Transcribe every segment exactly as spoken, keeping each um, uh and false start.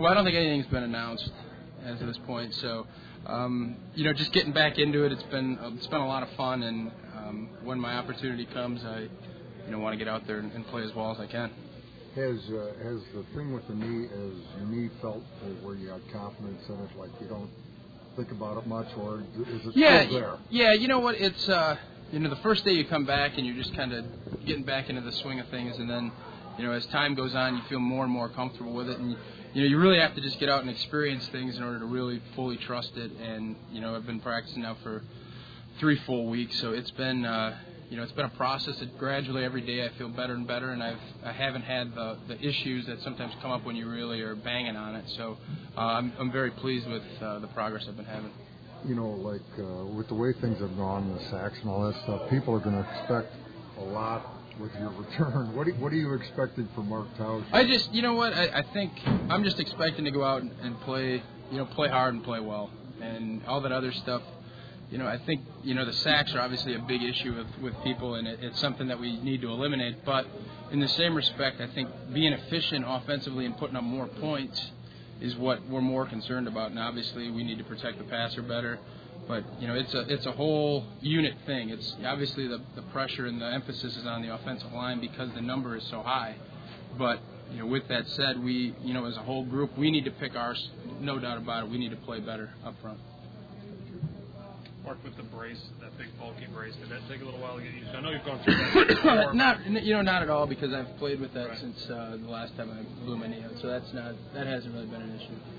Well, I don't think anything's been announced as of this point. So, um, you know, just getting back into it, it's been it's been a lot of fun. And um, when my opportunity comes, I, you know, want to get out there and, and play as well as I can. Has uh, has the thing with the knee, has your knee felt where you had confidence in it, like you don't think about it much, or is it yeah, still there? Yeah, you know what? It's uh, you know, the first day you come back and you're just kind of getting back into the swing of things, and then, you know, as time goes on, you feel more and more comfortable with it, and you know, you really have to just get out and experience things in order to really fully trust it. And you know, I've been practicing now for three full weeks, so it's been. Uh, You know, it's been a process that gradually every day I feel better and better, and I've I haven't had the, the issues that sometimes come up when you really are banging on it. So uh, I'm I'm very pleased with uh, the progress I've been having. You know, like uh, with the way things have gone, the sacks and all that stuff, people are going to expect a lot with your return. What do, what are you expecting from Mark Tauscher? I just, you know what, I, I think I'm just expecting to go out and, and play, you know, play hard and play well, and all that other stuff. You know, I think, you know, the sacks are obviously a big issue with, with people, and it, it's something that we need to eliminate. But in the same respect, I think being efficient offensively and putting up more points is what we're more concerned about. And obviously we need to protect the passer better. But, you know, it's a it's a whole unit thing. It's obviously the, the pressure and the emphasis is on the offensive line because the number is so high. But, you know, with that said, we, you know, as a whole group, we need to pick ours, no doubt about it. We need to play better up front. Mark, with the brace, that big bulky brace, did that take a little while to get used to? I know you've gone through that before. Not, you know, not at all, because I've played with that right. since uh, the last time I blew my knee out. So that's not, that hasn't really been an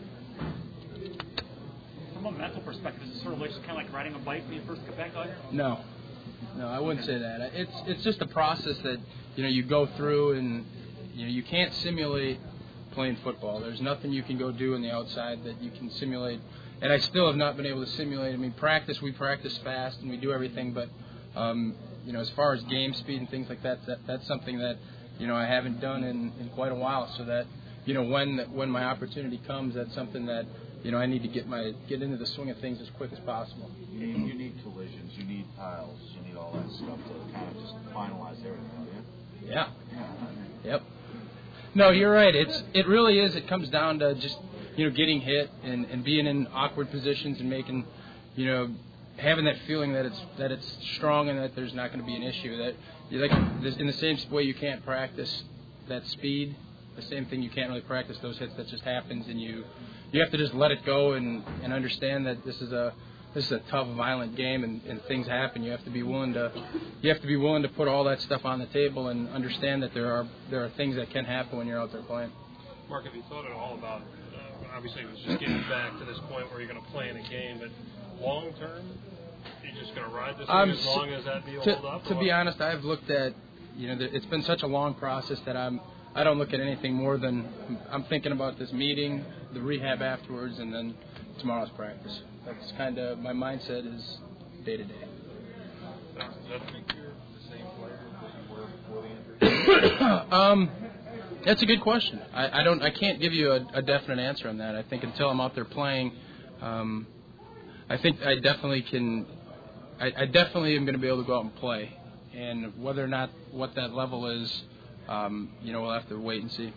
issue. From a mental perspective, is it sort of like just kind of like riding a bike when you first get back out here? No, no, I wouldn't say that. It's it's just a process that, you know, you go through, and you know, you can't simulate playing football. There's nothing you can go do on the outside that you can simulate. And I still have not been able to simulate. I mean, practice, we practice fast and we do everything, but, um, you know, as far as game speed and things like that, that that's something that, you know, I haven't done in, in quite a while. So that, you know, when when my opportunity comes, that's something that, you know, I need to get my get into the swing of things as quick as possible. You, you need collisions, you need piles, you need all that stuff to kind of just finalize everything, yeah? Yeah. yeah. Yep. No, you're right. It's it really is. It comes down to just, you know, getting hit and, and being in awkward positions and making, you know, having that feeling that it's that it's strong and that there's not going to be an issue. That you like in the same way you can't practice that speed, the same thing you can't really practice those hits. That just happens, and you you have to just let it go and, and understand that this is a this is a tough, violent game, and, and things happen. You have to be willing to you have to be willing to put all that stuff on the table and understand that there are there are things that can happen when you're out there playing. Mark, have you thought at all about? Obviously, it was just getting back to this point where you're going to play in a game, but long term, you're just going to ride this um, thing as long as that deal to, holds up? To be honest, I've looked at, you know, it's been such a long process that I'm, I don't look at anything more than I'm thinking about this meeting, the rehab afterwards, and then tomorrow's practice. That's kind of, my mindset is day to day. Does that think you're the same player that you were before the injury? um. That's a good question. I, I don't. I can't give you a, a definite answer on that. I think until I'm out there playing, um, I think I definitely can. I, I definitely am going to be able to go out and play, and whether or not what that level is, um, you know, we'll have to wait and see. Do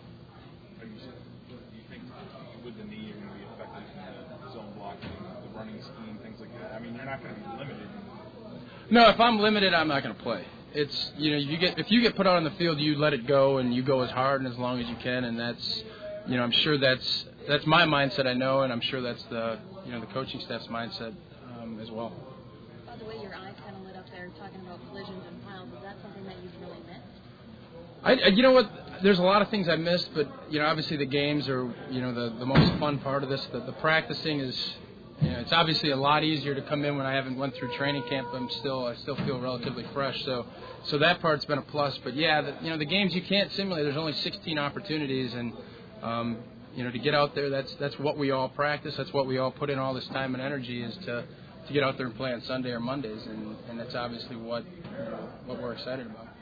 you think with the knee you're going to be effective in the zone blocking, the running scheme, things like that? I mean, you're not going to be limited. No, if I'm limited, I'm not going to play. It's, you know, you get if you get put out on the field, you let it go and you go as hard and as long as you can, and that's, you know, I'm sure that's that's my mindset, I know, and I'm sure that's the, you know, the coaching staff's mindset um, as well. By the way, your eyes kind of lit up there talking about collisions and piles. Is that something that you've really missed? I, I you know what? There's a lot of things I missed, but you know, obviously the games are, you know, the the most fun part of this. The, the practicing is. You know, it's obviously a lot easier to come in when I haven't went through training camp. I'm still, I still feel relatively fresh. So, so that part's been a plus. But yeah, the, you know, the games you can't simulate. There's only sixteen opportunities, and um, you know, to get out there, that's that's what we all practice. That's what we all put in all this time and energy is to to get out there and play on Sunday or Mondays, and and that's obviously what you know, what we're excited about.